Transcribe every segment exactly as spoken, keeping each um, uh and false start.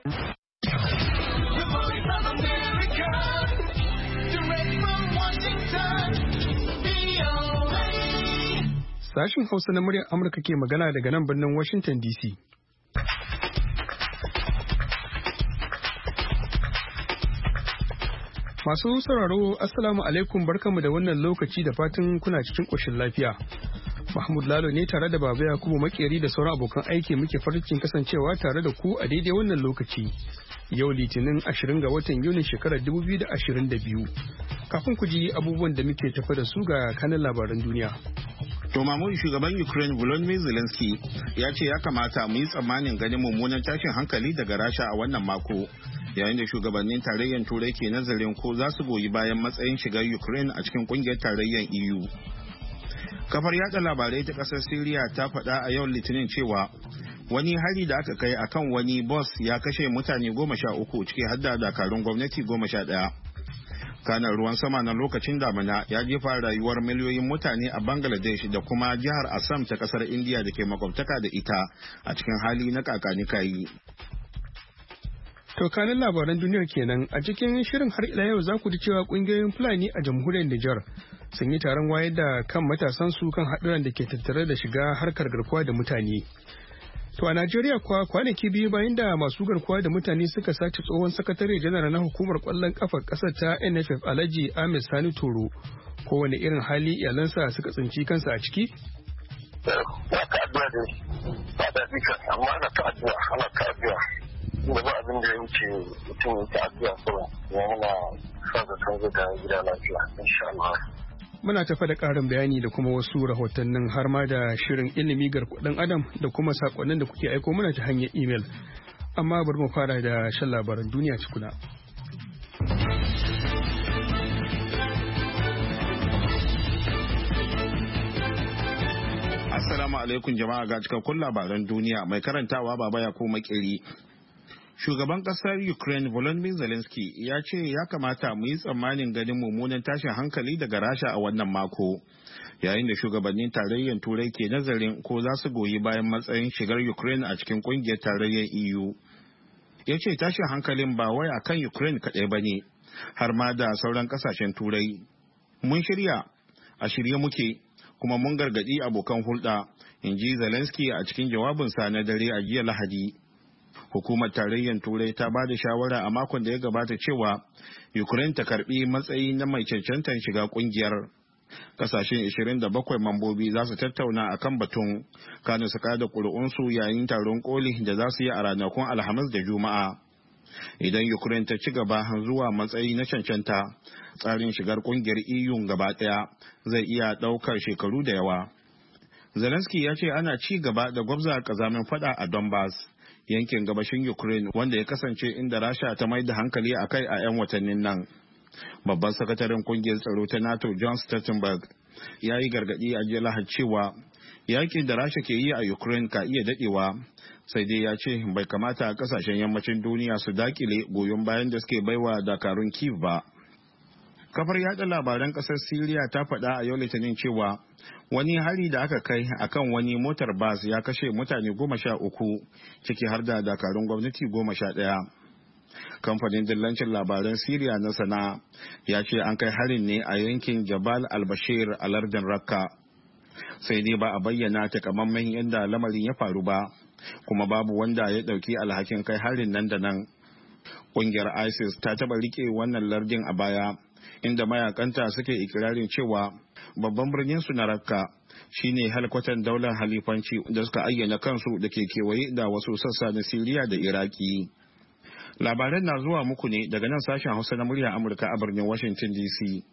Sashin Hausa na muryar Amurka ke magana daga nan birnin Washington D C. Masu sauraro, Assalamu alaikum, barkanmu da wannan lokaci da fatan kuna cikin ƙoshin lafiya. Mahmud Lalo ne tare da Baba Yakubu Makeri da sauran abokan aiki muke farin kasancewa tare da ku a daidai wannan lokaci. Yau Litinin ashirin ga watan Yuni shekarar dubu biyu da ashirin da biyu. Kafin ku ji abubuwan da muke tafa da su ga kanin labaran duniya. To mamun shugaban Ukraine Volodymyr Zelensky ya ce ya kamata mu yi tsammanin ganin mummunan tashin hankali daga Rasha a wannan mako, yayin da shugabannin tarayyar Turai ke nazarin ko za su goyi bayan matsayin shigar Ukraine a cikin kungiyar tarayyar E U. Kafar yada labarai ta kasar Syria ta faɗa a yau Litinin cewa wani hari da aka kai akan wani bus ya kashe mutane goma sha uku ciki har da dakarun gwamnati goma sha ɗaya. Kanar ruwan sama na lokacin damina ya jefa rayuwar miliyoyin mutane a Bangladesh da kuma jihar Assam ta kasar India da ke makwabtaka da ita a cikin hali na kakanikayi. To kanin labaran duniyar kenan a cikin shirin har ila yau za ku ji cewa kungiyoyin Fulani a jamhuriyar Nijar sun yi taron wayar da kan matasan su kan haɗuran da ke tattare da shiga harkar garkuwa da mutane. To a Najeriya kuwa kwanaki biyu bayan da masu garkuwa da mutane suka sace tsohon sakatare janar na hukumar kwallon kafar ƙasar ta N F F Alhaji Ahmed Sani Toro, kowane irin hali iyalansa suka tsinci kansa a ciki? Ba ka addu'a dai, ba da zika, amma ana ta addu'a, ana ta addu'a. Da ba abin da ya wuce mutum ya ta addu'a kawai, ya muna sa da san da gida lafiya, insha Allah. Muna tafa da ƙarin bayani da kuma wasu rahotannin har ma da shirin ilimi garkuɗin adam da kuma sakonnin da kuke aiko mana ta hanyar imel. Amma bari mu fara da shan labaran duniya cikuna. Assalamu alaikum jama'a, ga cikakkun labaran duniya mai karantawa Baba Yakubu Makeri. Shugaban kasar Ukraine Volodymyr Zelensky ya ce ya kamata mu yi tsammanin ganin mummunan tashin hankali daga Rasha a wannan mako, yayin da shugabannin tarayyar Turai ke nazarin ko za su goyi bayan matsayin shigar Ukraine a cikin kungiyar tarayyar E U. Ya ce tashin hankalin ba wai akan Ukraine kaɗai ba ne, har ma da sauran ƙasashen Turai. Mun shirya, a shirye muke, kuma mun gargaɗi abokan hulɗa, in ji Zelensky a cikin jawabinsa na dare a jiya Lahadi. Hukumar tarayyar Turai ta ba da shawara a makon da ya gabata cewa Ukraine ta karbi matsayi na mai cancantar shiga kungiyar. Kasashen ashirin da bakwai mambobi za su tattauna a kan batun, kanu su kada ƙuri'unsu yayin taron koli da za su yi a ranakun Alhamis da Juma'a. Idan Ukraine ta ci gaba zuwa matsayi na cancanta, tsarin shigar kungiyar E U gaba ɗaya zai iya ɗaukar shekaru da yawa. Zelensky ya ce ana ci gaba da gwabza kazamin fada a Donbass, yankin gabashin Ukraine wanda ya kasance inda Rasha ta mai da hankali a kai a 'yan watannin nan. Babban sakataren kungiyar tsaro ta NATO John Stoltenberg ya yi gargaɗi a jiya Lahadi cewa yakin da Rasha ke yi a Ukraine ka iya daɗewa, sai dai ya ce bai kamata a kasashen yammacin duniya su dakile goyon bayan da suke baiwa dakarun Kyiv ba. Kafar yada labaran kasar Syria ta faɗa a yau Litinin cewa wani hari da aka kai akan wani motar bas ya kashe mutane goma sha uku, ciki har da dakarun gwamnati goma sha ɗaya. Kamfanin dillancin labaran Syria na Sana ya ce an kai harin ne a yankin Jabal al-Bashir a lardin Raqqa. Sai dai ba a bayyana takamaiman yadda lamarin ya faru ba, kuma babu wanda ya ɗauki alhakin kai harin nan da nan. Ƙungiyar ISIS ta taɓa rike wannan lardin a baya, inda mayakanta suke ikirarin cewa babban birnin su na Raqqa shine halkwatan daular halifanci da suka ayyana kansu da ke kewaye da wasu sassa na Siriya da Iraki. Labaran na zuwa muku ne daga nan sashen Hausa na murya Amurka a birnin Washington D C.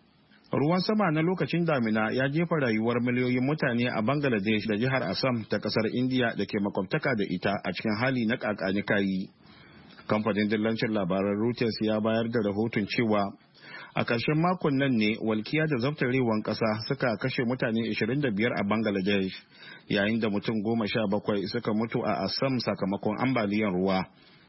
Ruwan sama na lokacin damina ya jefa rayuwar miliyoyin mutane a Bangladesh da jihar Assam ta kasar India da ke makwabtaka da ita a cikin hali na kakanikayi. Kamfanin dillancin labaran Reuters ya bayar da rahoton cewa a ƙarshen makon nan ne walkiya da zaftarewan ƙasa suka kashe mutane ashirin da biyar a Bangladesh, yayin da mutum goma sha bakwai suka mutu a Assam sakamakon ambaliyar ruwa.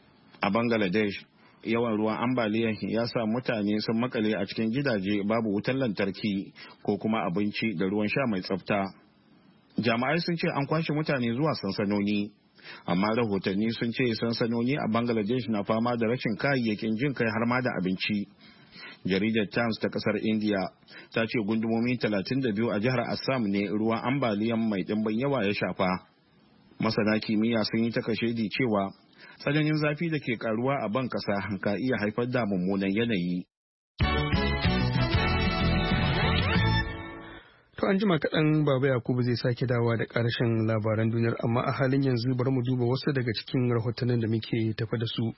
A Bangladesh, yawan ruwan ambaliyar ya sa mutane sun makale a cikin gidaje babu wutar lantarki ko kuma abinci da ruwan sha mai tsafta. Jami'ai sun ce an kwashe mutane zuwa sansanoni, amma rahotanni sun ce sansanoni a Bangladesh na fama da rashin kayayyakin jin kai har ma da abinci. Jaridar Times ta kasar India ta ce gundumomi talatin da biyu a jihar Assam ne ruwan ambaliyan mai dimbin yawa ya shafa. Masana kimiyya sun yi ta kashedi cewa tsananin zafi da ke karuwa a ban kasa ka iya haifar da mummunan yanayi. To an jima kaɗan Baba Yakubu zai sake dawa da ƙarshen labaran duniyar, amma a halin yanzu bari mu duba wasu daga cikin rahotannin da muke tafa da su.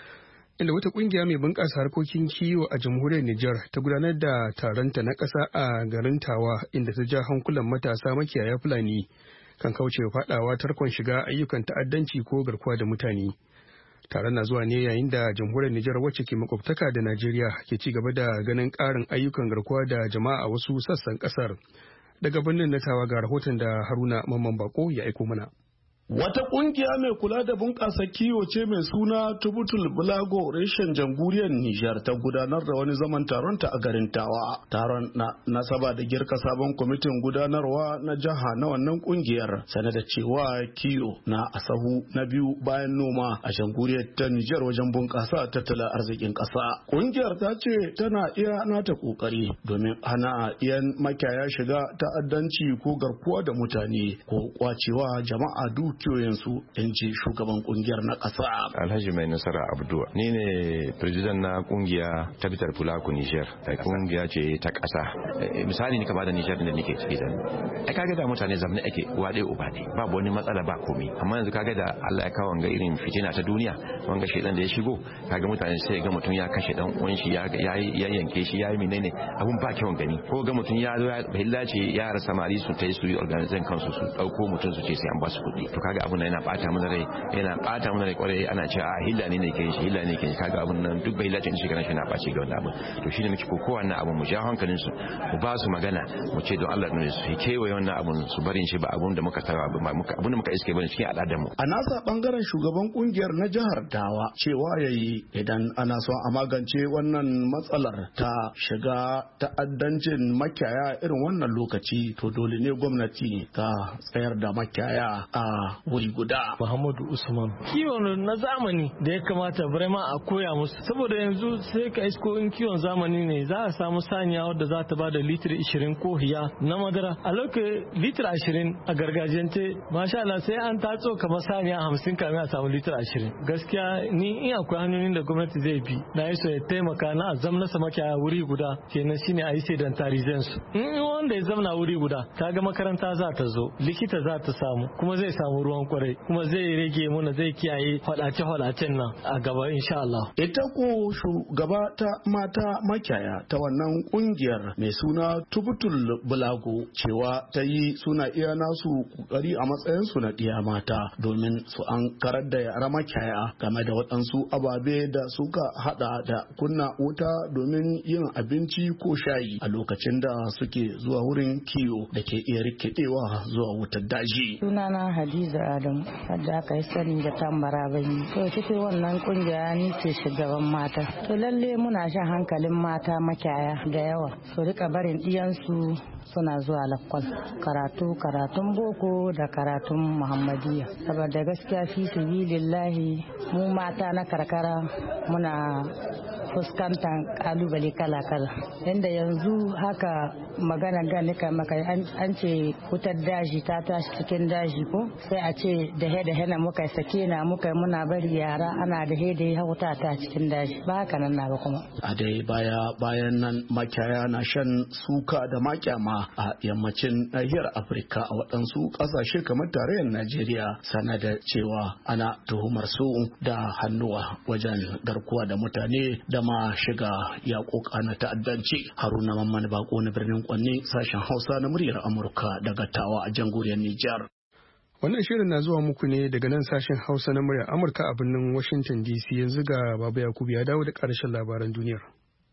Inda wata ƙungiya mai bunƙasa harkokin kiwo a jamhuriyar Nijar ta gudanar da taronta na ƙasa a garin Tawa, inda ta ja hankulan matasa makiyaya Fulani kan kaucewa faɗawa tarkon shiga ayyukan ta'addanci ko garkuwa da mutane. Taron na zuwa ne yayin da jamhuriyar Nijar wacce ke makwabtaka da Najeriya ke ci gaba da ganin ƙarin ayyukan garkuwa da jama'a a wasu sassan ƙasar. Daga birnin na Tawa ga rahoton da Haruna Mamman Bako ya aiko mana. Wata kungiya mai kula da bunƙasa kiwo ce mai suna Tubutul Bulago reshen jamhuriyar Nijar ta gudanar da wani zaman taron ta a garin Tawa. Taron na nasaba da girka sabon kwamitin gudanarwa na jiha na wannan kungiyar, sanar da cewa kiwo na asahu na biyu bayan noma a jamhuriyar ta Nijar wajen bunƙasa tattalin arzikin ƙasa. Kungiyar ta ce tana iya nata kokari domin hana iyan makiyaya shiga ta'addanci ko garkuwa da mutane ko kwacewa jama'a duk kiyoyinsu, in ji shugaban kungiyar na ƙasa. Alhaji Mai Nasara Abdua ni ne president na kungiya ta Bitar Fulaku Niger. Kungiya ce ta ƙasa. Misali ni ka bada Niger da nake ciki da. Ai kaga da mutane zamani ake uwa ɗaya uba ne. Babu wani matsala ba komai. Amma yanzu kaga da Allah ya kawo wanga irin fitina ta duniya, wanga shedan da ya shigo, kaga mutane sai ga mutum ya kashe dan uwan shi ya ya yanke shi ya yi menene abun ba kyawun gani. Ko ga mutum ya zo ya hillace yara samari su ta yi su yi organization kansu su dauko mutum su ce sai an ba su kuɗi. Kaga abun nan yana bata mana rai, yana bata mana rai kwarai, ana cewa a hilla ne ne ke shi hilla ne ke shi. Kaga abun nan duk bai lacin shi kana shi na baci ga wannan abun. To shine muke kokowa wannan abun mu ja hankalin su, mu ba su magana, mu ce don Allah ne su kewaye wannan abun su barin shi ba abun da muka tara ba muka abun da muka iske bane cikin al'adar mu. A nasa bangaren shugaban kungiyar na jihar Tawa cewa yayi idan ana son a magance wannan matsalar ta shiga ta'addancin makiyaya irin wannan lokaci, to dole ne gwamnati ta tsayar da makiyaya a wuri guda. Muhammadu Usman. Kiwon na zamani da ya kamata birema a koya musu, saboda yanzu sai ka isko in kiwon zamani ne za a samu saniya wadda za ta bada litir ishirin ko hiya na madara, a lokacin litir ashirin a gargajiyance masha Allah sai an tatso kamar saniya hamsin kamin a samu litir ashirin. Gaskiya ni in akwai hanyoyin da gwamnati zai bi na yi so ya taimaka na azam na makiyaya wuri guda, kenan shine a yi sedentarizan su. In wanda ya zamna wuri guda kaga makaranta za ta zo, likita za ta samu, kuma zai samu ruwan kwarai, kuma zai rage muna zai kiyaye fadace-fadacen nan a gaba insha Allah. Ita ko shugaba ta mata makiyaya ta wannan kungiyar mai suna Tubutul Bulago cewa ta yi suna iya nasu kokari a matsayin su na diya mata domin su an karar da yara makiyaya game da waɗansu ababe da suka hada da kunna wuta domin yin abinci ko shayi a lokacin da suke zuwa wurin kiwo da ke iya rikidewa zuwa wutar daji. Sunana Hadiza Adamu, wadda aka yi sani da tambara bai. To cikin wannan kungiya ni ce shugaban mata. To lalle muna shan hankalin mata makiyaya da yawa. Su rika barin diyansu suna zuwa lakwal, karatu karatun boko da karatun muhammadiyya, saboda gaskiya fi sabilillahi mu mata na karkara muna fuskantar kalubale kala-kala, inda yanzu haka magana gani maka an ce wutar daji ta tashi cikin daji ko sai a ce da he da hena muka sake na muka muna bari yara ana da he da wuta ta cikin daji, ba haka nan na ba kuma. A dai baya bayan nan makiyaya na shan suka da makyama a yammacin nahiyar Afirka a waɗansu ƙasashe kamar tarayyar Najeriya, sana da cewa ana tuhumar su da hannuwa wajen garkuwa da mutane da ma shiga yaƙoƙa na ta'addanci. Haruna Mamman Bako na birnin Kwanne, sashen Hausa na muryar Amurka daga Tawa a jamhuriyar Nijar. Wannan shirin na zuwa muku ne daga nan sashen Hausa na muryar Amurka a birnin Washington D C. Yanzu ga Baba Yakubu ya dawo da ƙarshen labaran duniyar.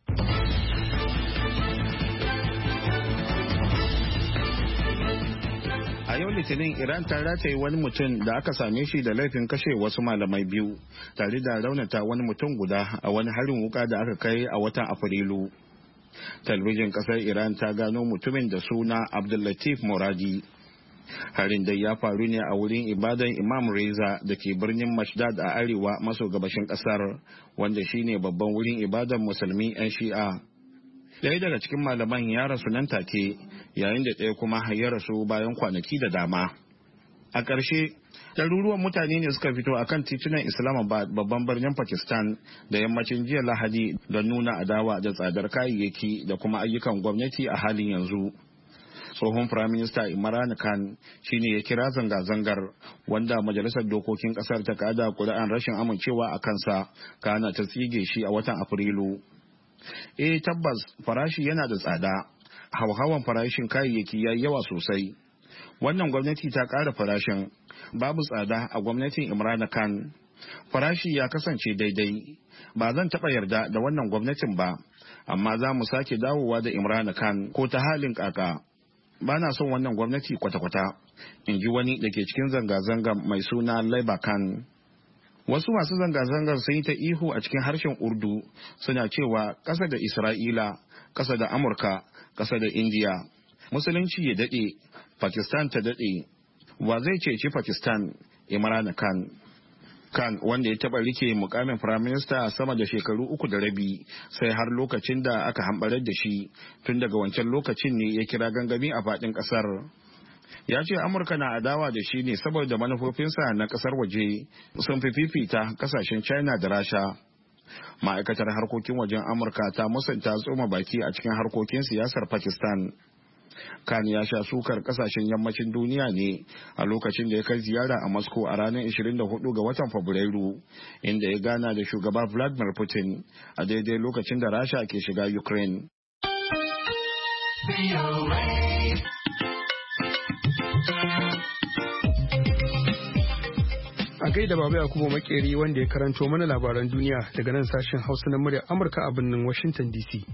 A yau Litinin Iran ta rataye wani mutum da aka same shi da laifin kashe wasu malamai biyu tare da raunata wani mutum guda a wani harin wuka da aka kai a watan Afrilu. Talbijin kasar Iran ta gano mutumin da suna Abdullatif Moradi. Harin dai ya faru ne a wurin ibadan Imam Reza da ke birnin Mashdad a arewa maso gabashin kasar, wanda shine babban wurin ibadan musulmi 'yan Shi'a. Ɗaya daga cikin malaman ya rasu nan take, yayin da ɗaya kuma ya rasu bayan kwanaki da dama. A ƙarshe, ɗaruruwan mutane ne suka fito a kan titunan Islamabad, babban birnin Pakistan, da yammacin jiya Lahadi don nuna adawa da tsadar kayayyaki da kuma ayyukan gwamnati a halin yanzu. Tsohon Firaminista Imran Khan shine ya kira zanga-zangar, wanda Majalisar Dokokin Ƙasar ta kada ƙuri'an rashin amincewa a kansa, kana ta tsige shi a watan Afrilu. Eh tabbas farashi yana da tsada, hauhawan farashin kayayyaki ya yi yawa sosai. Wannan gwamnati ta ƙara farashin, babu tsada a gwamnatin Imran Khan. Farashi ya kasance daidai, ba zan taɓa yarda da wannan gwamnatin ba, amma za mu sake dawowa da Imran Khan ko ta halin kaka. Ba na son wannan gwamnati kwata-kwata, in ji wani da ke cikin zanga-zangar mai suna Labour Khan. Wasu masu zanga-zangar sun yi ta ihu a cikin harshen Urdu, suna cewa ƙasa da Isra'ila, ƙasa da Amurka, ƙasa da Indiya. Musulunci ya daɗe, Pakistan ta daɗe. Wa zai ceci Pakistan? Imran Khan. Khan, wanda ya taɓa rike mukamin firaminista sama da shekaru uku da rabi, sai har lokacin da aka hambarar da shi, tun daga wancan lokacin ne ya kira gangami a faɗin ƙasar. Ya ce Amurka na adawa da shi ne saboda manufofinsa na ƙasar waje sun fi fifita ƙasashen China da Rasha. Ma'aikatar harkokin wajen Amurka ta musanta tsoma baki a cikin harkokin siyasar Pakistan. Khan ya sha sukar kasashen yammacin duniya ne a lokacin da ya kai ziyara a Moscow a ranar ashirin da hudu ga watan Fabrairu, inda ya gana da shugaba Vladimir Putin a daidai lokacin da Rasha ke shiga Ukraine. A gaida Baba Yakubu Makeri wanda ya karanto mana labaran duniya daga nan sashen Hausa na muryar Amurka a birnin Washington D C.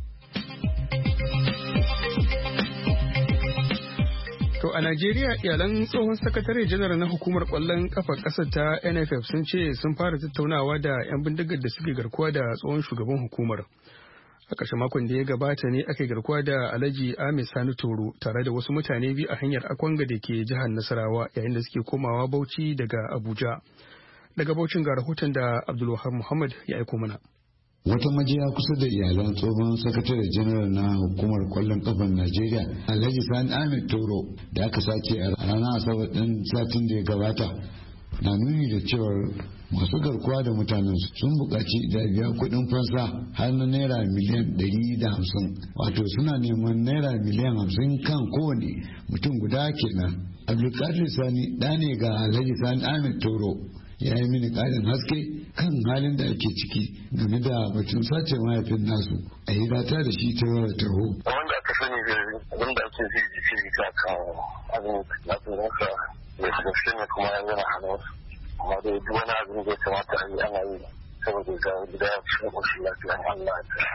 To a Najeriya, iyalan tsohon sakatare janar na hukumar kwallon kafar ƙasar ta N F F sun ce sun fara tattaunawa da 'yan bindigar da suke garkuwa da tsohon shugaban hukumar. A ƙarshen makon da ya gabata ne aka garkuwa da Alhaji Ahmed Sani Toro tare da wasu mutane biyu a hanyar Akwanga da ke jihar Nasarawa yayin da suke komawa Bauchi daga Abuja. Daga Bauchin ga rahoton da Abdulwahab Muhammad ya aiko mana. Wata majiya kusa da iyalan tsohon sakatare janar na hukumar kwallon kafar Najeriya Alhaji Sani Ahmed Toro da aka sace a ranar Asabar ɗin satin da ya gabata na nuni da cewar masu garkuwa da mutanen sun buƙaci da biya kuɗin fansa har na naira miliyan ɗari da hamsin, wato suna neman naira miliyan hamsin kan kowane mutum guda kenan. Abdulkadir Sani ɗa ne ga Alhaji Sani Ahmed Toro ya yi mini ƙarin haske kan halin da ake ciki game da batun sace mahaifin nasu a yi rata da shi ta yawar taho. Wanda aka sani da abin da ake zai jiki ka kan abin na tsoronsa da gaske ne kuma yana hannun amma dai duk wani abin da ya kamata a yi ana yi saboda ga gida cikin ƙoshin lafiya Allah ta.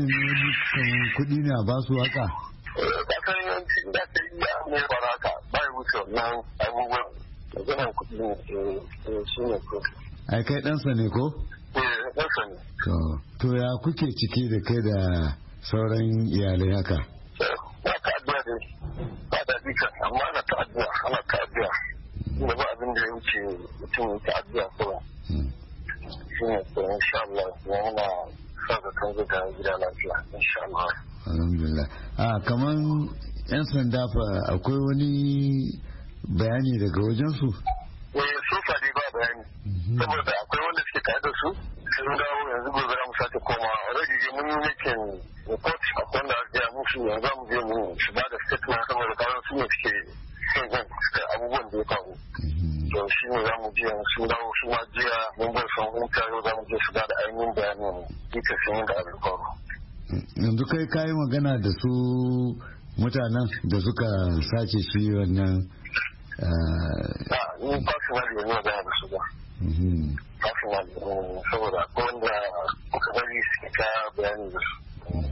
Kuɗi ne a ba su haka? Ba san yawanci da ta yi ya ne baraka ba ya wuce wannan abubuwan. Maganar kuɗi ne shi ne ko. Ai kai ɗansa ne ko? Eh ɗansa ne. To ya kuke ciki da kai da sauran iyalai haka? Na ta addu'a dai ba da dika amma ana ta addu'a ana ta addu'a. Inda ba abin da ya wuce mutum ya ta addu'a kawai. Shi ne ko insha Allah ya muna sa da kan zuga gida lafiya insha Allah. Alhamdulillah. A kaman 'yan sanda fa akwai wani bayani daga wajensu? Eh so fa dai ba bayani saboda akwai wanda suke tare da su sun dawo yanzu gobe za mu sake koma already dai mun yi making report akwai wanda ya musu yanzu mu je mu su ba da statement saboda kawai su ne suke son zan abubuwan da ya faru to shi ne za mu je sun dawo su ma jiya mun bar son huta yau za mu je su ba da ainihin bayanin duka sun yi da abin faru. Yanzu kai kayi magana da su mutanen da suka sace shi wannan ni personally ne da da su ba personally saboda ko wanda kuka bari suke ka bayani da su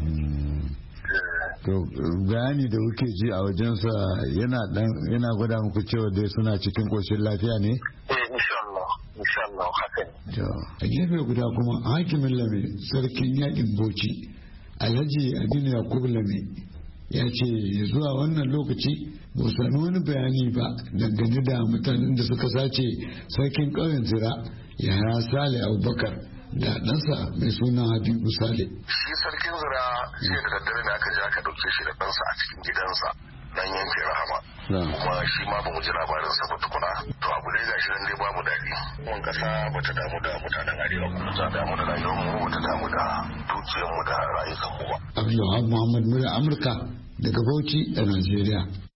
to bayani da kuke ji a wajensa yana dan yana gwada muku cewa dai suna cikin koshin lafiya ne eh insha Allah insha Allah haka ne to a gefe guda kuma hakimin Lame sarkin yakin Bauchi Alhaji Aminu Yakubu Lame ya ce zuwa wannan lokaci ba sami wani bayani ba dangane da mutanen da suka sace sarkin ƙauyen Zira Yahaya Sale Abubakar da ɗansa mai suna Habibu Sale. Shi sarkin Zira sai da daddare da aka je aka ɗauke shi da ɗansa a cikin gidansa nan yankin Rahama. Kuma shi ma ba mu ji labarin sa ba tukuna. To abu dai gashi nan dai babu daɗi. Mun kasa bata damu da mutanen Arewa ba. Ta damu da rayuwar mu, bata damu da dukiyar mu da rayukan mu ba. Abdulwahab Muhammad Mura Amurka daga Bauchi a Najeriya.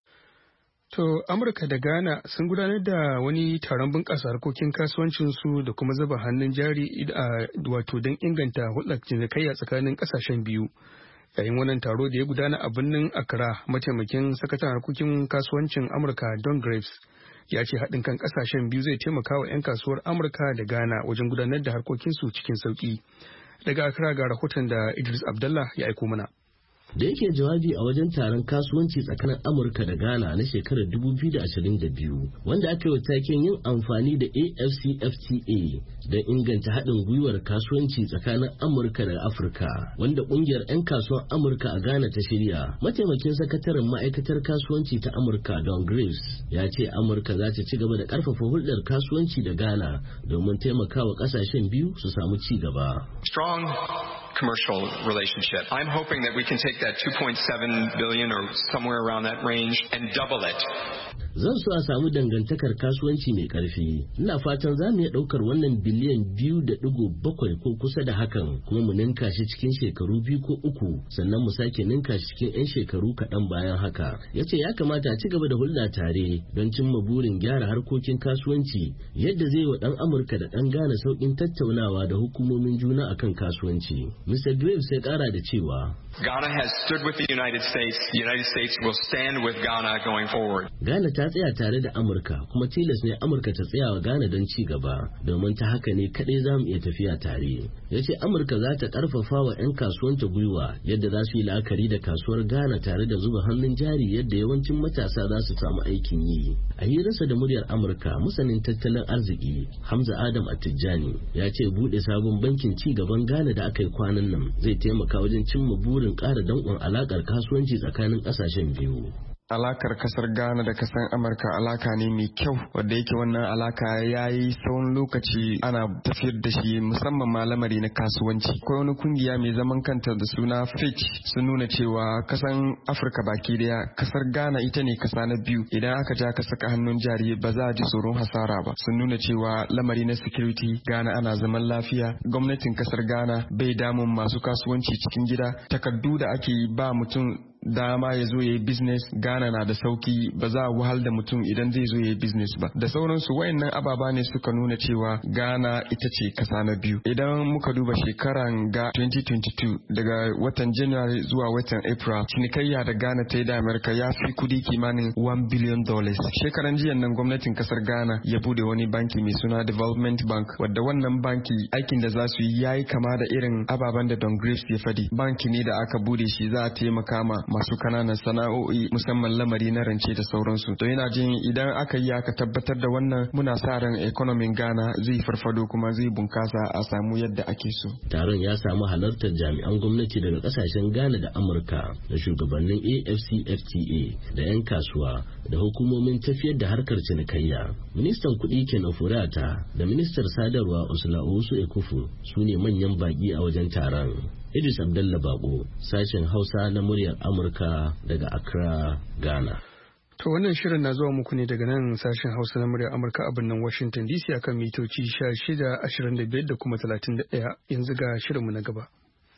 To Amurka da Ghana sun gudanar da wani taron bunƙasa harkokin kasuwancinsu da kuma zuba hannun jari wato don inganta hulɗar cinikayya tsakanin ƙasashen biyu. Yayin wannan taro da ya gudana a birnin Accra, mataimakin sakataren harkokin kasuwancin Amurka Don Graves ya ce haɗin kan ƙasashen biyu zai taimaka wa 'yan kasuwar Amurka da Ghana wajen gudanar da harkokinsu cikin sauƙi. Daga Accra ga rahoton da Idris Abdallah ya aiko mana. Da yake jawabi a wajen taron kasuwanci tsakanin Amurka da Ghana na shekarar dubu biyu da ashirin da biyu, wanda aka yi taken yin amfani da A F C F T A don inganta haɗin gwiwar kasuwanci tsakanin Amurka da Afirka, wanda ƙungiyar 'yan kasuwar Amurka a Ghana ta shirya. Mataimakin sakataren ma'aikatar kasuwanci ta Amurka Don Graves ya ce Amurka za ta ci gaba da ƙarfafa hulɗar kasuwanci da Ghana domin taimakawa ƙasashen biyu su samu ci gaba. Strong commercial relationship. I'm hoping that we can take that two point seven billion or somewhere around that range and double it. Zan so a samu dangantakar kasuwanci mai ƙarfi. Ina fatan za mu iya ɗaukar wannan biliyan biyu da ɗigo bakwai ko kusa da hakan, kuma mu ninka shi cikin shekaru biyu ko uku, sannan mu sake ninka shi cikin 'yan shekaru kaɗan bayan haka. Ya ce ya kamata a ci gaba da hulɗa tare don cimma burin gyara harkokin kasuwanci yadda zai wa ɗan Amurka da ɗan Ghana sauƙin tattaunawa da hukumomin juna akan kasuwanci. Mister Graves sai ƙara da cewa Ghana has stood with the United States. The United States will stand with Ghana going forward. Ghana ta tsaya tare da Amurka, kuma tilas ne Amurka ta tsaya wa Ghana don ci gaba, domin ta haka ne kaɗai za mu iya tafiya tare. Ya ce Amurka za ta ƙarfafa wa 'yan kasuwanta gwiwa yadda za su yi la'akari da kasuwar Ghana tare da zuba hannun jari yadda yawancin matasa za su samu aikin yi. A hirarsa da muryar Amurka, masanin tattalin arziki Hamza Adam Attijani ya ce buɗe sabon bankin ci gaban Ghana da aka yi kwanan nan zai taimaka wajen cimma burin ƙara danƙon alaƙar kasuwanci tsakanin ƙasashen biyu. Alakar kasar Ghana da kasar Amurka alaka ne mai kyau, wadda yake wannan alaka ya yi tsawon lokaci ana tafiyar da shi, musamman ma lamari na kasuwanci. Akwai wani kungiya mai zaman kanta da suna Fitch sun nuna cewa kasan Afirka baki daya kasar Ghana ita ne kasa na biyu idan aka ja ka saka hannun jari ba za a ji tsoron hasara ba. Sun nuna cewa lamari na security Ghana ana zaman lafiya, gwamnatin kasar Ghana bai damun masu kasuwanci cikin gida, takardu da ake ba mutum dama ya zo ya yi business Ghana na da sauki, ba za a wahal da mutum idan zai zo ya yi business ba da sauransu. Wayannan ababa ne suka nuna cewa Ghana ita ce kasa na biyu. Idan muka duba shekaran ga twenty twenty-two daga watan January zuwa watan April, cinikayya da Ghana ta yi da America ya fi kudi kimanin one billion dollars. Shekaran jiya nan gwamnatin kasar Ghana ya bude wani banki mai suna Development Bank, wadda wannan banki aikin da za su yi yayi kama da irin ababen da Don Graves ya fadi. Banki ne da aka bude shi za a taimaka ma masu kananan sana'o'i, musamman lamari na rance da sauransu. To yana jin idan aka yi aka tabbatar da wannan, muna sa ran economy Ghana zai farfado kuma zai bunkasa a samu yadda ake so. Taron ya samu halartar jami'an gwamnati daga kasashen Ghana da Amurka da shugabannin A F C F T A da 'yan kasuwa da hukumomin tafiyar da harkar cinikayya. Ministan kuɗi Ken Ofori-Atta da ministar sadarwa Ursula Owusu Ekufu su ne manyan baki a wajen taron. Idris Abdallah Bako, sashen Hausa na muryar Amurka daga Accra, Ghana. To wannan shirin na zuwa muku ne daga nan sashen Hausa na muryar Amurka a birnin Washington D C akan mitoci sha shida, ashirin da biyar da kuma talatin da ɗaya. Yanzu ga shirinmu na gaba.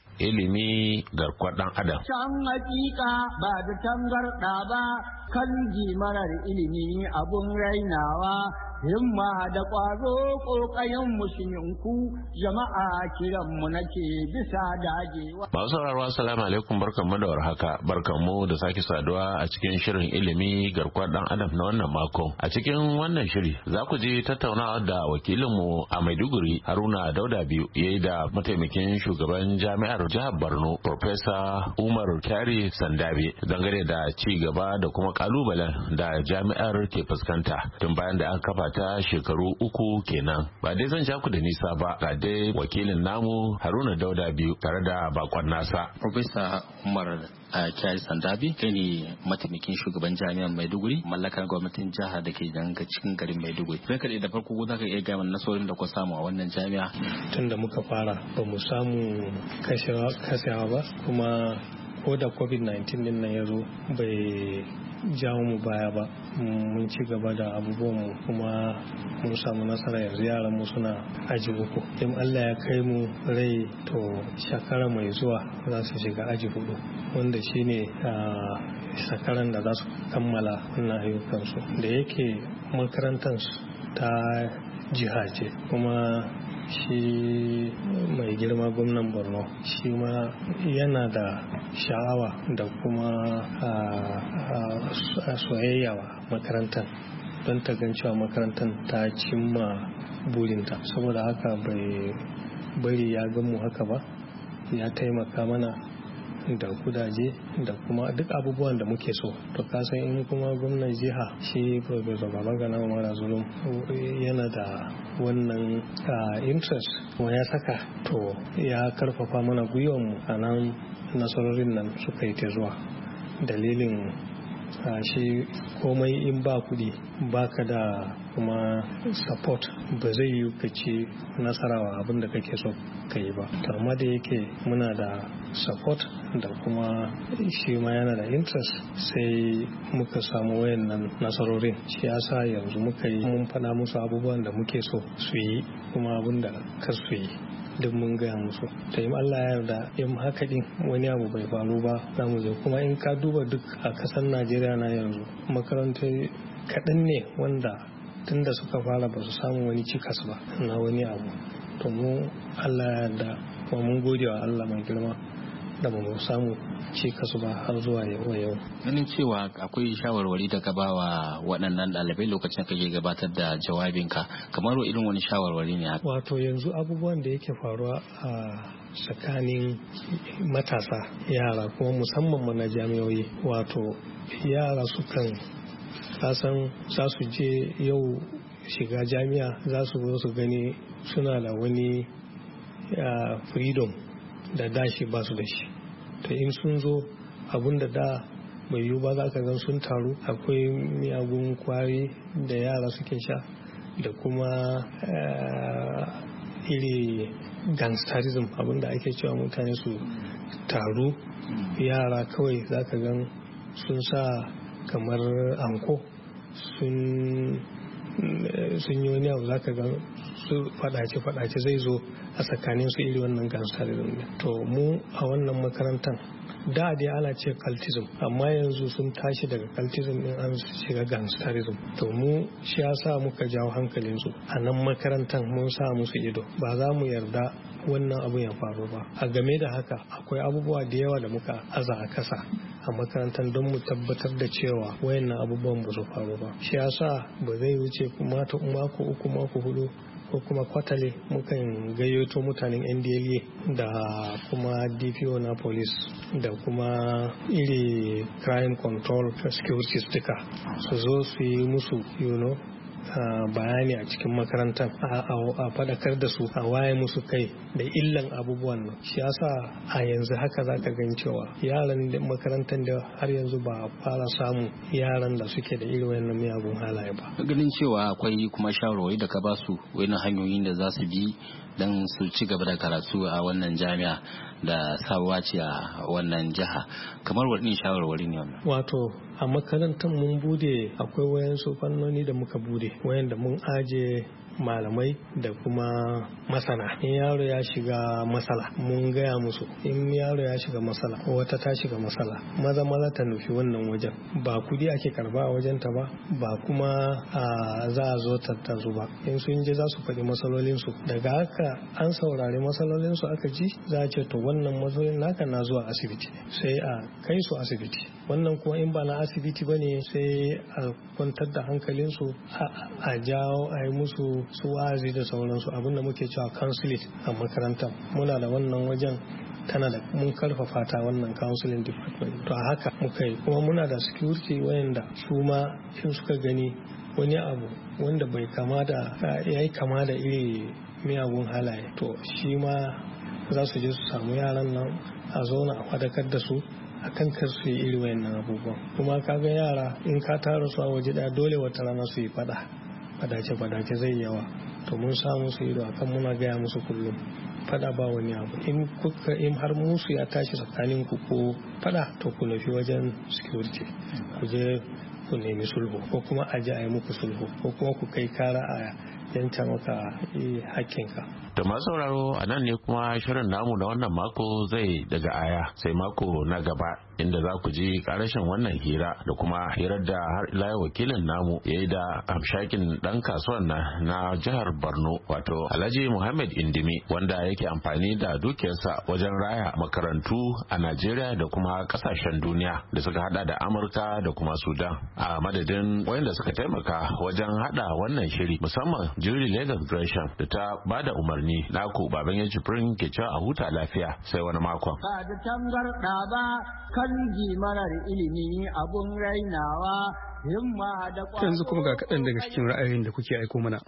Ilimi garkuwar ɗan adam. Can hakika ba da tangarɗa ba, kan marar ilimi abun rainawa, himma da ƙwazo ƙoƙayen musulminku, jama'a kiranmu nake bisa dagewa. Masu sauraro assalamu alaikum, barkanmu da warhaka, barkanmu da sake saduwa a cikin shirin ilimi garkuwar ɗan adam na wannan mako. A cikin wannan shiri za ku ji tattaunawa da wakilinmu a Maiduguri Haruna Dauda biyu yayi da mataimakin shugaban jami'ar jihar Borno Professor Umar Kyari Sandabe dangane da ci gaba da kuma kalubalen da jami'ar ke fuskanta tun bayan da an kafa ta shekaru uku kenan. Ba dai zan ja ku da nisa ba, ga dai wakilin namu Haruna Dauda biyu tare da bakon nasa. Professor Umar a Kyari Sandabi kai ne mataimakin shugaban jami'ar Maiduguri mallakar gwamnatin jihar da ke danga cikin garin Maiduguri. Sai ka da farko za ka iya gaya mana nasarorin da ku samu a wannan jami'a? Tun da muka fara ba mu samu kashewa ba, kuma ko da covid nineteen din nan ya zo bai jawo mu baya ba. Mun ci gaba da abubuwanmu kuma mun samu nasara. Yanzu yaran mu suna aji uku. In Allah ya kai mu rai to shekara mai zuwa za su shiga aji hudu, wanda shine shekaran da za su kammala wannan ayyukansu. Da yake makarantar ta jiha ce, kuma shi mai girma gwamnan Borno shi ma yana da sha'awa da kuma soyayya wa makarantar don ta gan cewa makarantar ta cimma burinta. Saboda haka bai bari ya gan mu haka ba, ya taimaka mana da kudaje da kuma duk abubuwan da muke so. To kasan in kuma gwamnan jiha shi Professor Babagana Umara Zulum yana da wannan interest kuma ya saka, to ya karfafa mana gwiwanmu a nan nasarorin nan suka yi ta zuwa. Dalilin shi komai in ba kudi baka da kuma support ba zai yi ka ci nasarawa abin da kake so ka yi ba. To amma da yake muna da support da kuma shi ma yana da interest, sai muka samu wayannan nasarorin. Shi yasa yanzu muka yi mun faɗa musu abubuwan da muke so su yi kuma abin da kar su yi duk mun gaya musu. Ta yi Allah ya yarda in haka din wani abu bai faru ba za mu je. Kuma in ka duba duk a kasar Najeriya na yanzu makarantar kaɗan ne wanda tun da suka fara ba su samu wani cikas ba na wani abu. To mu Allah ya yarda kuma mun gode wa Allah mai girma da ba mu samu cikas ba har zuwa yau yau. Ganin cewa akwai shawarwari da ka bawa waɗannan ɗalibai lokacin da kake gabatar da jawabinka, kamar irin wani shawarwari ne haka? Wato yanzu abubuwan da yake faruwa a tsakanin matasa yara kuma musamman ma na jami'o'i, wato yara sukan kasan za su je yau shiga jami'a za su zo su gani suna da wani freedom da dashi ba su da shi. To in sun zo abun da da bai yiwu ba za ka gan sun taru, akwai miyagun kwari da yara suke sha da kuma iri gangsterism, abin da ake cewa mutane su taru yara kawai za ka gan sun sa kamar anko sun yi wani abu, za ka gan su fadace-fadace zai zo a tsakanin su iri wannan gangsterism. To mu a wannan makarantar da dai ana ce cultism, amma yanzu sun tashi daga cultism din an shiga gangsterism. To mu shi yasa muka jawo hankalinsu a nan makarantar, mun sa musu ido, ba za mu yarda wannan abu ya faru ba. A game da haka akwai abubuwa da yawa da muka aza a kasa a makarantar don mu tabbatar da cewa wayannan abubuwan ba su faru ba. Shi yasa ba zai wuce mako uku mako hudu ko kuma kwatale mukan gayyato mutanen N D L A da kuma D P O na police da kuma iri crime control security duka su zo su yi musu you know Uh, bayani a cikin makarantar a fadakar da su, a waye musu kai da illan abubuwan nan. Shi yasa a yanzu haka za ka gan cewa yaran da makarantar da har yanzu ba fara samu yaran da suke da irin wannan miyagun halaye ba. Ganin cewa akwai kuma shawarwari da ka ba su wani hanyoyin da za su bi don su ci gaba da karatu a wannan jami'a da sabuwa ce a wannan jiha, kamar wani shawarwari ne wannan? Wato a makarantar mun bude akwai wayansu fannoni da muka bude wayanda mun aje malamai da kuma masana. In yaro ya shiga matsala mun gaya musu, in yaro ya shiga matsala ko wata ta shiga matsala, maza maza ta nufi wannan wajen. Ba kudi ake karba a wajen ta ba, ba kuma za a zo ta zuba. In sun je za su faɗi matsalolinsu, daga haka an saurari matsalolinsu aka ji za a ce to wannan matsalolin naka na zuwa asibiti, sai a kai su asibiti. Wannan kuma in ba na asibiti ba ne sai a kwantar da hankalinsu a jawo a yi musu su wa'azi da sauransu, abinda muke cewa counseling a makarantar. Muna da wannan wajen tana da mun karfafa ta wannan counseling department. To a haka muka yi, kuma muna da security wayanda su ma in suka gani wani abu wanda bai kama da ya yi kama da iri miyagun halaye, to shi ma za su je su samu yaran nan a zauna a fadakar da su a kan kar su yi iri wayannan abubuwan. Kuma kaga yara in ka tara su a waje daya dole wata rana su yi fada fadace fadace zai yawa, to mun samu su ido akan muna gaya musu kullum fada ba wani abu, in kuka in har musu ya tashi tsakanin ku ko fada to ku nufi wajen security, ku je ku nemi sulhu ko kuma a ji a yi muku sulhu ko kuma ku kai kara a yanka maka hakkinka. Da masu sauraro a nan ne kuma shirin namu na wannan mako zai daga aya sai mako na gaba inda za ku ji karashin wannan hira da kuma hirar da har ila wakilin namu ya yi da hamshakin dan kasuwan na, na jihar Borno wato Alhaji Muhammad Indimi wanda yake amfani da dukiyarsa wajen raya makarantu a Najeriya da kuma kasashen duniya da suka hada da Amurka da kuma Sudan. A madadin wayanda suka taimaka wajen hada wannan shiri musamman Julie Legas Gresham da ta bada umarni naku baban ya jibrin ke cewa a huta lafiya sai wani makon. Ba da tangarda ba kan marar ilimi abun rainawa himma da kwa. Yanzu kuma ga kaɗan daga cikin ra'ayoyin da kuke aiko mana.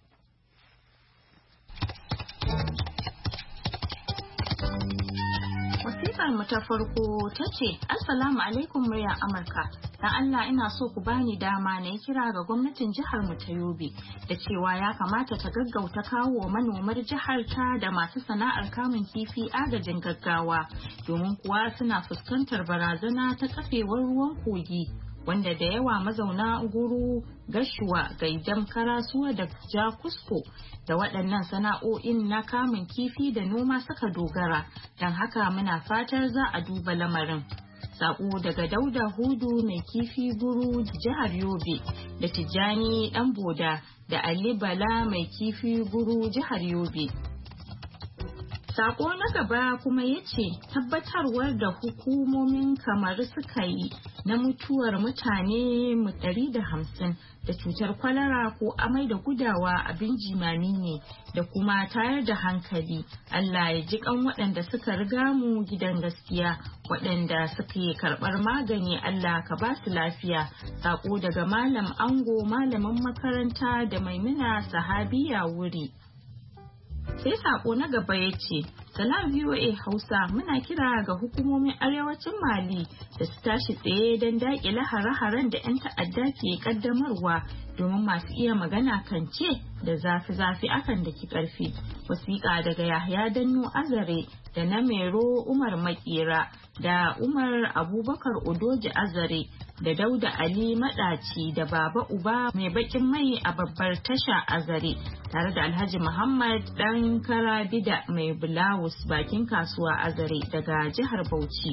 Wasikar mu ta farko ta ce, Assalamu alaikum muryar Amurka. Dan Allah ina so ku bani dama na yi kira ga gwamnatin jihar mu ta Yobe da cewa ya kamata ta gaggauta kawo manomar jihar ta da masu sana'ar kamun kifi agajin gaggawa domin kuwa suna fuskantar barazana ta kafewar ruwan kogi wanda da yawa mazauna guru gashuwa gaidam karasuwa da jakusko da waɗannan sana'o'in na kamun kifi da noma suka dogara, don haka muna fatar za a duba lamarin. Sako daga Dauda Hudu mai kifi guru jihar Yobe da Tijjani Dan Boda da Ali Bala mai kifi guru jihar Yobe. Sako na gaba kuma ya ce tabbatarwar da hukumomin kamar suka yi na mutuwar mutane ɗari da hamsin da cutar kwalara ko amai da gudawa abin jimami ne da kuma tayar da hankali. Allah ya ji kan waɗanda suka riga mu gidan gaskiya, waɗanda suke karɓar magani Allah ka ba su lafiya. Sako daga Malam Ango malamin makaranta da Maimuna Sahabiya Wuri. Sai sako na gaba ya ce, Salam V O A Hausa muna kira ga hukumomin arewacin Mali da su tashi tsaye don daƙile hare-haren da 'yan ta'adda ke kaddamarwa domin masu iya magana kan ce da zafi-zafi akan da ki ƙarfi. Wasiƙa daga Yahya Danno Azare da na Mero Umar Makera da Umar Abubakar Odoji Azare da Dauda Ali Madaci da Baba Uba mai bakin mai a babbar tasha Azare tare da Alhaji Muhammad Dan Karabida mai bulawus bakin kasuwa Azare daga jihar Bauchi.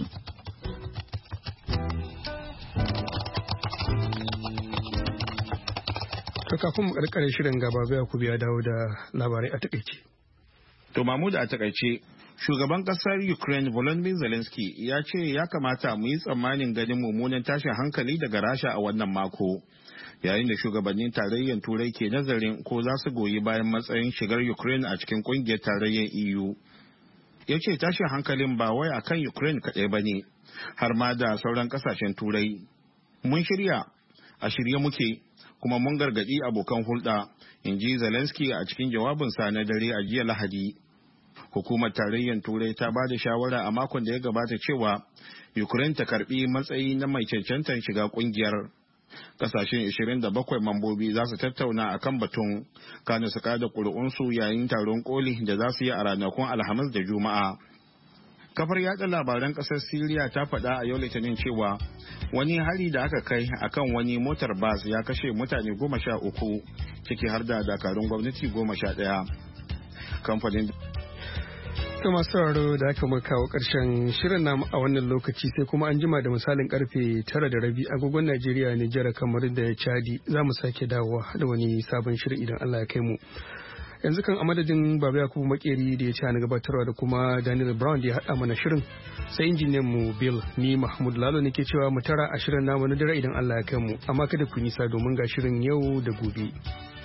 To kafin mu karkare shirin gaba biya ku biya dawo da labarai a takaice. To Mahmud a takaice shugaban kasar Ukraine Volodymyr Zelensky ya ce ya kamata mu yi tsammanin ganin mummunan tashin hankali daga Rasha a wannan mako. Yayin da shugabannin tarayyar Turai ke nazarin ko za su goyi bayan matsayin shigar Ukraine a cikin kungiyar tarayyar E U. Ya ce tashin hankalin ba wai a kan Ukraine kaɗai ba ne, har ma da sauran ƙasashen Turai. Mun shirya, a shirye muke, kuma mun gargaɗi abokan hulɗa, in ji Zelensky a cikin jawabinsa na dare a jiya Lahadi. Hukumar tarayyar Turai ta ba da shawara a makon da ya gabata cewa Ukraine ta karbi matsayi na mai cancantar shiga kungiyar. Kasashen ashirin da bakwai mambobi za su tattauna a kan batun, kana su kada ƙuri'unsu yayin taron koli da za su yi a ranakun Alhamis da Juma'a. Kafar yada labaran ƙasar Siriya ta faɗa a yau Litinin cewa wani hari da aka kai akan wani motar bas ya kashe mutane goma sha uku, ciki har da dakarun gwamnati goma sha ɗaya. Kamfanin To masu sauraro da aka muka kawo ƙarshen shirin namu a wannan lokaci sai kuma an jima da misalin karfe tara da rabi agogon Najeriya, Nijar, kamar da Chadi za mu sake dawowa da wani sabon shirin idan Allah ya kai mu. Yanzu kan a madadin Baba Yakubu Makeri da ya ci na gabatarwa da kuma Daniel Brown da ya haɗa mana shirin sai injiniyan mu Bill ni Mahmud Lalo nake cewa mu tara a shirin namu na dare idan Allah ya kai mu, amma kada ku nisa domin ga shirin yau da gobe.